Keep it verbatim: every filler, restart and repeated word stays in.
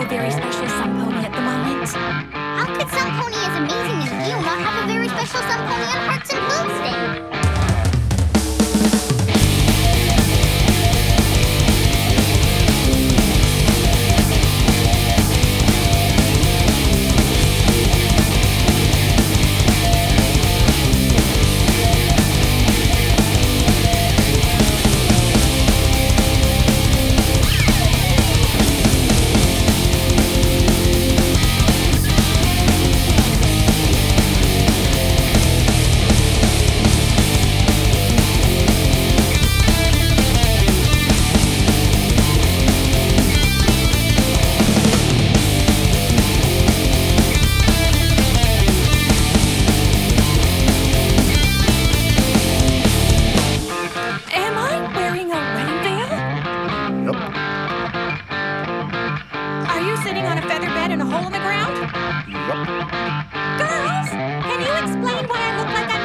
very special sun pony at the moment. How could Sun Pony as amazing as you not have a very special Sun Pony on Hearts and Hooves Day? Are you sitting on a feather bed in a hole in the ground? Yep. Girls, can you explain why I look like I